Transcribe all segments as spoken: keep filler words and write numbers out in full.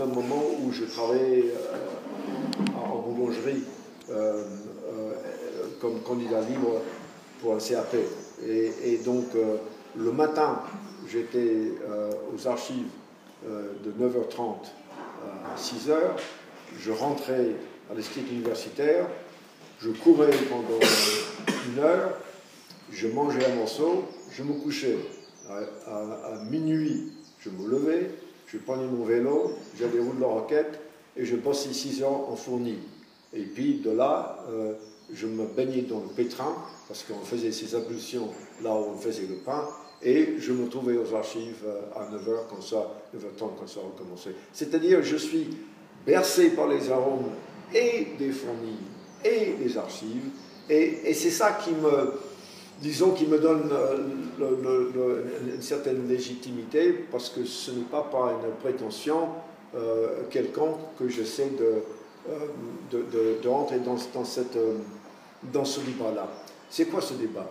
un moment où je travaillais euh, en boulangerie euh, euh, comme candidat libre pour un C A P. Et, et donc, euh, le matin, j'étais euh, aux archives euh, de neuf heures trente à six heures. Je rentrais à l'institut universitaire, je courais pendant une heure, je mangeais un morceau, je me couchais. À, à, à minuit, je me levais, je prenais mon vélo, j'allais rue de la Roquette et je bossais six heures en fourni. Et puis de là, euh, je me baignais dans le pétrin, parce qu'on faisait ces ablutions là où on faisait le pain, et je me trouvais aux archives à neuf heures, comme ça, neuf heures trente, quand ça recommençait. C'est-à-dire, je suis bercé par les arômes et des fournis et des archives, et, et c'est ça qui me, disons, qui me donne le, le, le, une certaine légitimité, parce que ce n'est pas par une prétention euh, quelconque que j'essaie de, euh, de, de, de rentrer dans, dans, cette, euh, dans ce débat-là. C'est quoi ce débat?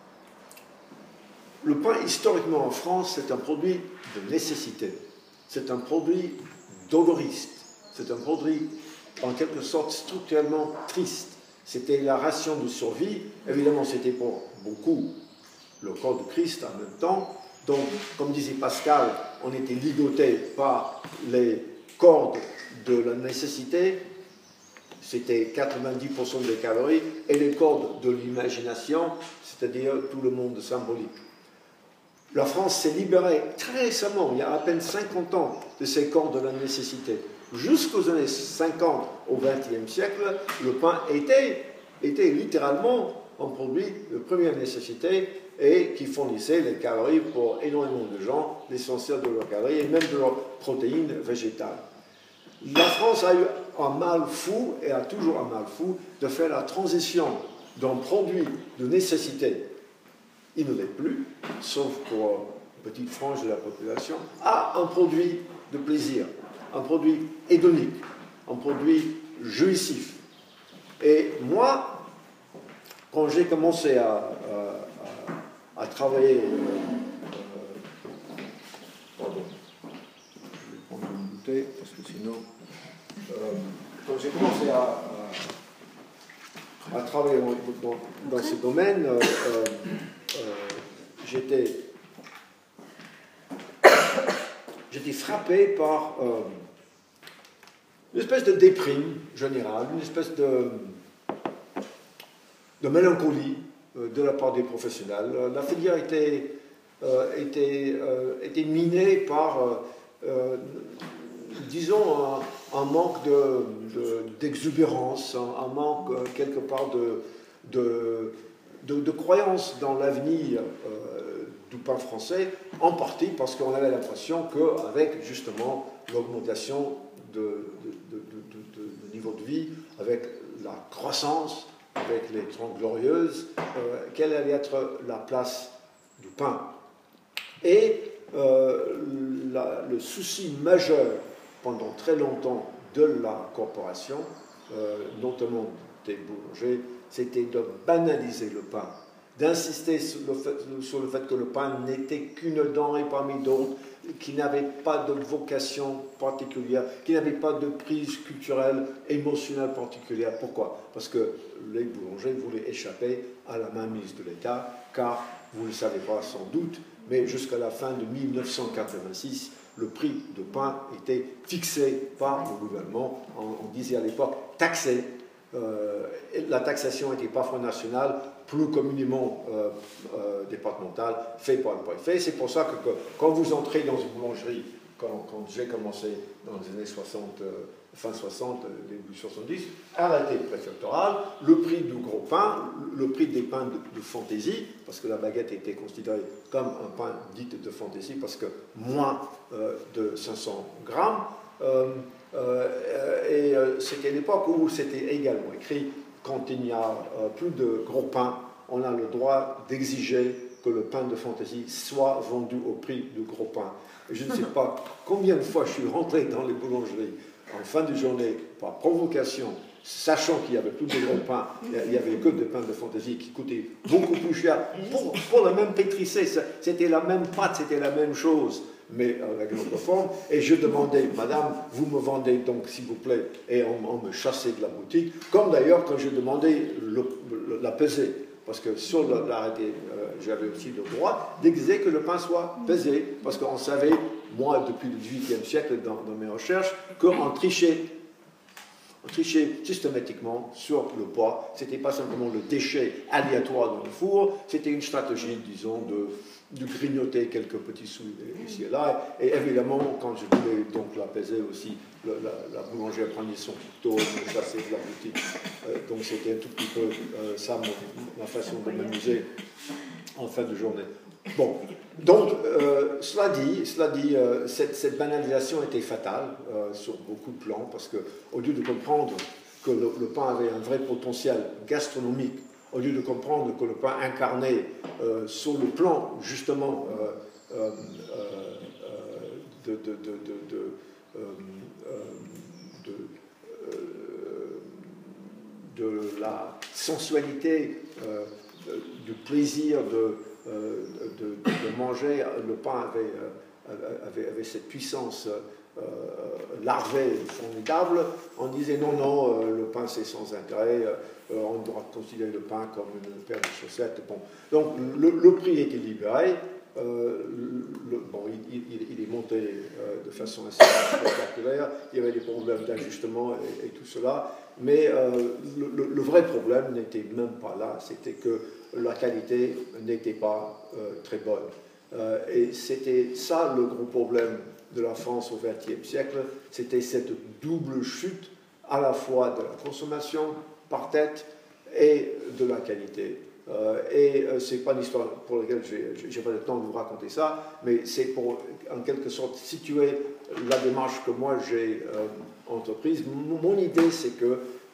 Le pain, historiquement en France, c'est un produit de nécessité. C'est un produit doloriste. C'est un produit, en quelque sorte, structurellement triste. C'était la ration de survie. Évidemment, c'était pour beaucoup le corps de Christ en même temps. Donc, comme disait Pascal, on était ligoté par les cordes de la nécessité. C'était quatre-vingt-dix pour cent des calories. Et les cordes de l'imagination, c'est-à-dire tout le monde symbolique. La France s'est libérée très récemment, il y a à peine cinquante ans, de ces cordes de la nécessité. Jusqu'aux années cinquante, au vingtième siècle, le pain était, était littéralement un produit de première nécessité et qui fournissait les calories pour énormément de gens, l'essentiel de leurs calories et même de leurs protéines végétales. La France a eu un mal fou, et a toujours un mal fou, de faire la transition d'un produit de nécessité, il ne l'est plus, sauf pour une petite frange de la population, à un produit de plaisir, un produit hédonique, un produit jouissif. Et moi, quand j'ai commencé à, à, à travailler, euh, pardon, je vais prendre une bouteille parce que sinon, euh, quand j'ai commencé à, à, à travailler dans, dans ce domaine, euh, euh, j'étais j'étais frappé par euh, une espèce de déprime générale, une espèce de, de mélancolie euh, de la part des professionnels. La filière était, euh, était, euh, était minée par, euh, euh, disons, un, un manque de, de, d'exubérance, un, un manque euh, quelque part de, de, de, de croyance dans l'avenir euh, du pain français, en partie parce qu'on avait l'impression qu'avec justement l'augmentation de, de, de, de, de, de niveau de vie, avec la croissance, avec les Trente Glorieuses, euh, quelle allait être la place du pain. Et euh, la, le souci majeur pendant très longtemps de la corporation, euh, notamment des boulangers, c'était de banaliser le pain, d'insister sur le fait, sur le fait que le pain n'était qu'une denrée parmi d'autres, qui n'avait pas de vocation particulière, qui n'avait pas de prise culturelle, émotionnelle particulière. Pourquoi? Parce que les boulangers voulaient échapper à la mainmise de l'État, car, vous ne le savez pas sans doute, mais jusqu'à la fin de mille neuf cent quatre-vingt-six, le prix de pain était fixé par le gouvernement, on, on disait à l'époque taxé. Euh, la taxation était parfois nationale, plus communément euh, euh, départementale, fait par le préfet. C'est pour ça que, que quand vous entrez dans une boulangerie, quand, quand j'ai commencé dans les années soixante, euh, fin soixante, début soixante-dix, arrêté préfectoral, le prix du gros pain, le prix des pains de, de fantaisie, parce que la baguette était considérée comme un pain dit de fantaisie, parce que moins euh, de cinq cents grammes, euh, Euh, et euh, c'était l'époque où c'était également écrit, quand il n'y a euh, plus de gros pain, on a le droit d'exiger que le pain de fantaisie soit vendu au prix du gros pain. Et je ne sais pas combien de fois je suis rentré dans les boulangeries en fin de journée par provocation, sachant qu'il n'y avait plus de gros pain, il n'y avait que des pains de fantaisie qui coûtaient beaucoup plus cher pour, pour le même pétrissé. C'était la même pâte, c'était la même chose. mais avec l'autre forme. Et je demandais, madame, vous me vendez donc, s'il vous plaît, et on, on me chassait de la boutique, comme d'ailleurs quand je demandais le, le, la pesée. Parce que sur l'arrêté, euh, j'avais aussi le droit d'exiger que le pain soit pesé. Parce qu'on savait, moi, depuis le dix-huitième siècle, dans, dans mes recherches, qu'on trichait. On trichait systématiquement sur le poids. Ce n'était pas simplement le déchet aléatoire dans le four, c'était une stratégie, disons, de, de grignoter quelques petits sous ici et là. Et évidemment, quand je voulais donc la peser aussi, le, la, la boulangère prenait son couteau, me chassait de la boutique. Euh, donc c'était un tout petit peu euh, ça, mon, ma façon de m'amuser en fin de journée. Bon, donc, euh, cela dit, cela dit euh, cette, cette banalisation était fatale euh, sur beaucoup de plans, parce qu'au lieu de comprendre que le, le pain avait un vrai potentiel gastronomique, au lieu de comprendre que le pain incarnait euh, sur le plan, justement, euh, euh, euh, de, de, de, de, de, euh, de, euh, de la sensualité, euh, du plaisir de Euh, de, de manger, le pain avait, euh, avait, avait cette puissance euh, larvée formidable. On disait non, non, euh, le pain c'est sans intérêt, euh, on doit considérer le pain comme une paire de chaussettes. Bon. Donc le, le prix était libéré, euh, le, bon, il, il, il est monté euh, de façon assez spectaculaire, il y avait des problèmes d'ajustement et, et tout cela, mais euh, le, le vrai problème n'était même pas là, c'était que la qualité n'était pas euh, très bonne. Euh, et c'était ça le gros problème de la France au vingtième siècle, c'était cette double chute à la fois de la consommation par tête et de la qualité. Euh, et euh, c'est pas une histoire pour laquelle j'ai pas le temps de vous raconter ça, mais c'est pour en quelque sorte situer la démarche que moi j'ai euh, entreprise. Mon, mon idée c'est que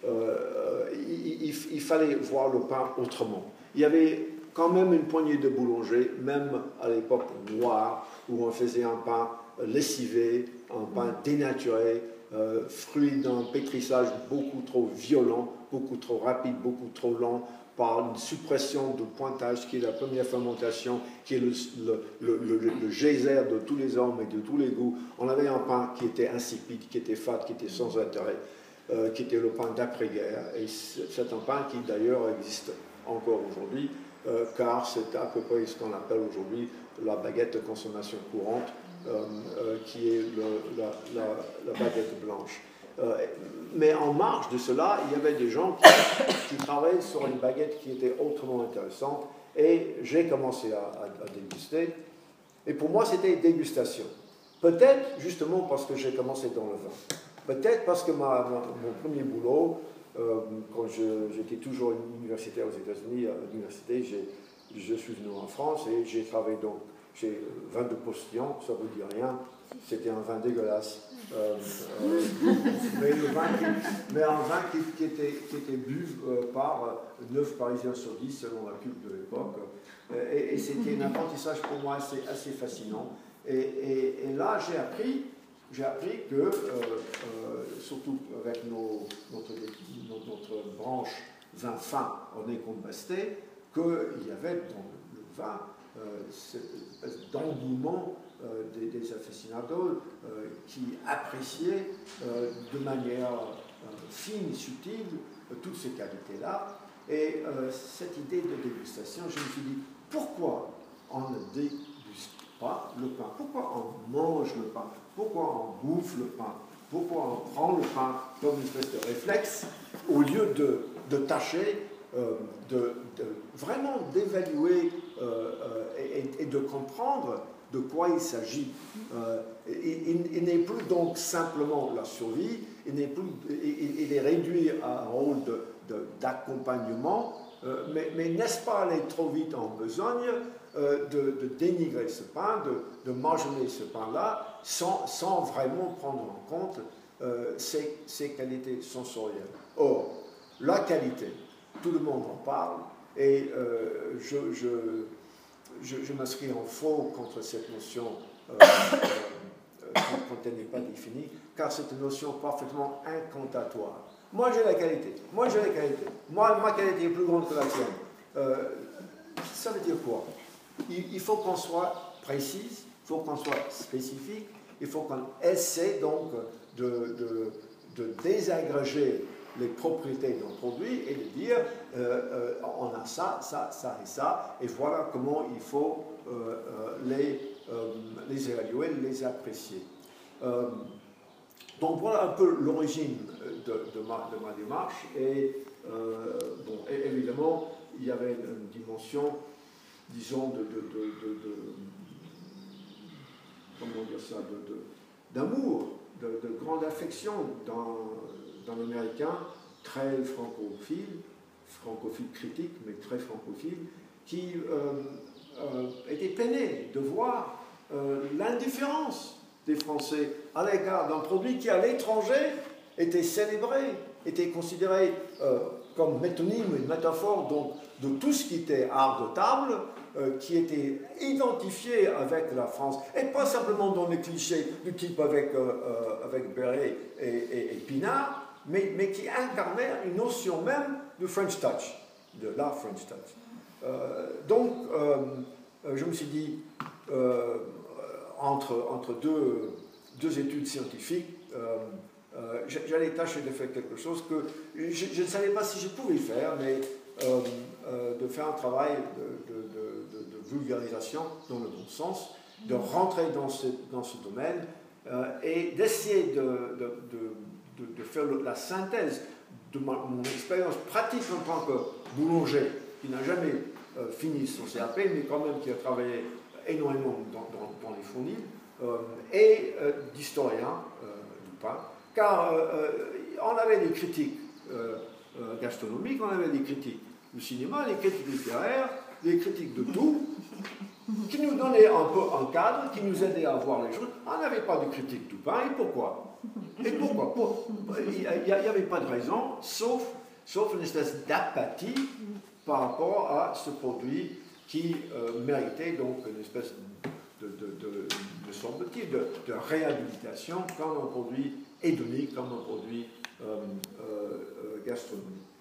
euh, il, il, il fallait voir le pain autrement. Il y avait quand même une poignée de boulangers, même à l'époque noire, où on faisait un pain lessivé, un pain dénaturé, euh, fruit d'un pétrissage beaucoup trop violent, beaucoup trop rapide, beaucoup trop lent, par une suppression de pointage, qui est la première fermentation, qui est le, le, le, le, le geyser de tous les hommes et de tous les goûts. On avait un pain qui était insipide, qui était fade, qui était sans intérêt, euh, qui était le pain d'après-guerre. Et c'est un pain qui d'ailleurs existe encore aujourd'hui, euh, car c'est à peu près ce qu'on appelle aujourd'hui la baguette de consommation courante, euh, euh, qui est le, la, la, la baguette blanche. Euh, mais en marge de cela, il y avait des gens qui, qui travaillaient sur une baguette qui était autrement intéressante, et j'ai commencé à, à, à déguster. Et pour moi, c'était dégustation. Peut-être justement parce que j'ai commencé dans le vin. Peut-être parce que ma, ma, mon premier boulot, Euh, quand j'étais toujours universitaire aux États-Unis, à l'université, je suis venu en France et j'ai travaillé donc chez vin de postillon, ça ne veut dire rien, c'était un vin dégueulasse. Euh, euh, mais, le vin qui, mais un vin qui, qui, était, qui était bu euh, par neuf Parisiens sur dix, selon la pub de l'époque. Et, et c'était un apprentissage pour moi assez, assez fascinant. Et, et, et là, j'ai appris. J'ai appris que, euh, euh, surtout avec nos, notre, notre branche vin fin en Écosse-Basté, qu'il y avait dans le vin euh, cette espèce d'engouement euh, des, des aficionados euh, qui appréciaient euh, de manière euh, fine, subtile, euh, toutes ces qualités-là. Et euh, cette idée de dégustation, je me suis dit, pourquoi on ne déguste pas le pain? Pourquoi on mange le pain? Pourquoi on bouffe le pain? Pourquoi on prend le pain comme une espèce de réflexe au lieu de, de tâcher euh, de, de, vraiment d'évaluer euh, euh, et, et de comprendre de quoi il s'agit. Euh, il il, il n'est plus donc simplement la survie, il, n'est plus, il, il est réduit à un rôle d'accompagnement, euh, mais, mais n'est-ce pas aller trop vite en besogne euh, de, de dénigrer ce pain, de, de marginner ce pain-là, sans, sans vraiment prendre en compte euh, ses, ses qualités sensorielles. Or, la qualité, tout le monde en parle, et euh, je, je, je, je m'inscris en faux contre cette notion euh, euh, quand elle n'est pas définie, car c'est une notion parfaitement incantatoire. Moi j'ai la qualité, moi j'ai la qualité, moi ma qualité est plus grande que la tienne. Euh, ça veut dire quoi? il, il faut qu'on soit précise, il faut qu'on soit spécifique, il faut qu'on essaie donc de, de, de désagréger les propriétés d'un produit et de dire euh, euh, on a ça, ça, ça et ça, et voilà comment il faut euh, euh, les, euh, les évaluer, les apprécier. Euh, donc voilà un peu l'origine de, de, ma, de ma démarche, et, euh, bon, et évidemment il y avait une dimension, disons, de, de, de, de, de comment dire ça, d'amour, de, de, de, de grande affection dans, dans l'américain, très francophile, francophile critique, mais très francophile, qui euh, euh, était peiné de voir euh, l'indifférence des Français à l'égard d'un produit qui, à l'étranger, était célébré, était considéré euh, comme métonyme, une métaphore donc, de tout ce qui était art de table, euh, qui était identifié avec la France, et pas simplement dans les clichés du type avec, euh, euh, avec Béret et, et, et Pinard, mais, mais qui incarnait une notion même de French touch, de la French touch. Euh, donc, euh, je me suis dit, euh, entre, entre deux, deux études scientifiques, euh, euh, j'allais tâcher de faire quelque chose que je, je ne savais pas si je pouvais faire, mais euh, euh, de faire un travail de, de, de, de, de vulgarisation dans le bon sens, de rentrer dans ce, dans ce domaine euh, et d'essayer de, de, de, de, de faire la synthèse de ma, mon expérience pratique en tant que boulanger, qui n'a jamais euh, fini son C A P, mais quand même qui a travaillé énormément dans, dans, dans les fournils, euh, et euh, d'historien euh, du pain, car euh, on avait des critiques euh, euh, gastronomiques, on avait des critiques du cinéma, des critiques littéraires, des critiques de tout, qui nous donnaient un peu un cadre, qui nous aidaient à voir les choses. On n'avait pas de critique du pain, et pourquoi? Et pourquoi? Pour, il n'y avait pas de raison, sauf, sauf une espèce d'apathie par rapport à ce produit qui euh, méritait donc une espèce de, de, de, de semble-t-il, de, de réhabilitation comme un produit hédonique, comme un produit euh, euh, gastronomique.